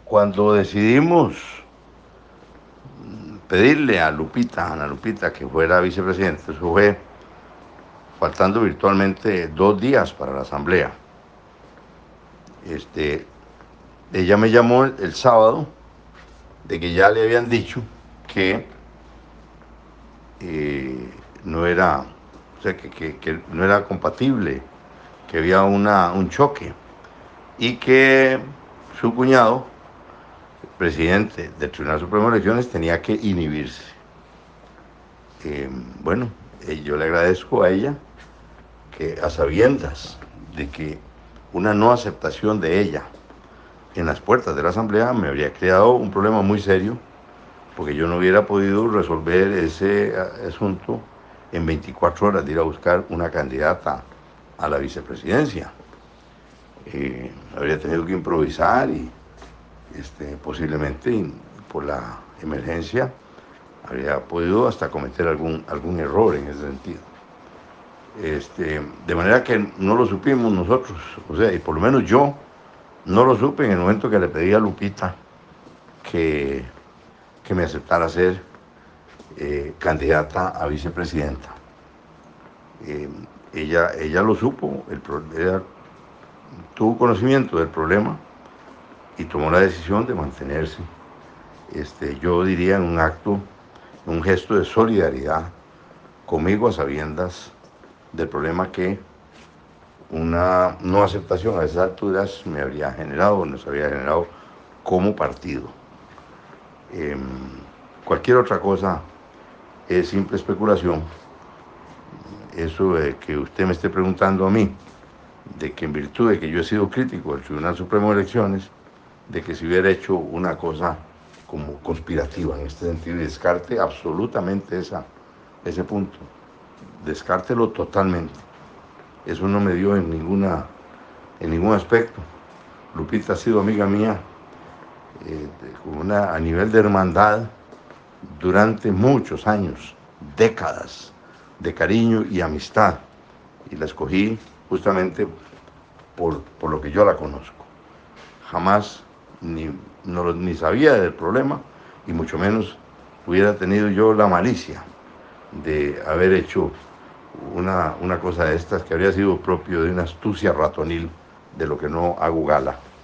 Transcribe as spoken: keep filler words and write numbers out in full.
Cuando decidimos pedirle a Lupita, a Ana Lupita, que fuera vicepresidenta, eso fue faltando virtualmente dos días para la asamblea. Este, ella me llamó el, el sábado de que ya le habían dicho que eh, no era, o sea, que, que, que no era compatible, que había una, un choque y que su cuñado, presidente del Tribunal Supremo de Elecciones, tenía que inhibirse. Eh, bueno, eh, yo le agradezco a ella que, a sabiendas de que una no aceptación de ella en las puertas de la Asamblea me habría creado un problema muy serio, porque yo no hubiera podido resolver ese asunto en veinticuatro horas de ir a buscar una candidata a la vicepresidencia. Eh, habría tenido que improvisar y este, posiblemente por la emergencia habría podido hasta cometer algún, algún error en ese sentido. Este, de manera que no lo supimos nosotros, o sea, y por lo menos yo no lo supe en el momento que le pedí a Lupita que, que me aceptara ser eh, candidata a vicepresidenta. Eh, ella, ella lo supo, el, ella tuvo conocimiento del problema y tomó la decisión de mantenerse. Este, yo diría en un acto, un gesto de solidaridad conmigo a sabiendas del problema que una no aceptación a esas alturas me habría generado, nos habría generado como partido. Eh, cualquier otra cosa es simple especulación. Eso de que usted me esté preguntando a mí, de que en virtud de que yo he sido crítico del Tribunal Supremo de Elecciones, de que se hubiera hecho una cosa como conspirativa en este sentido, y descarte absolutamente esa, ese punto, descártelo totalmente. Eso no me dio en, ninguna, en ningún aspecto. Lupita ha sido amiga mía eh, de, una, a nivel de hermandad durante muchos años, décadas de cariño y amistad, y la escogí justamente por, por lo que yo la conozco. Jamás ni, no, ni sabía del problema, y mucho menos hubiera tenido yo la malicia de haber hecho una, una cosa de estas que habría sido propio de una astucia ratonil de lo que no hago gala.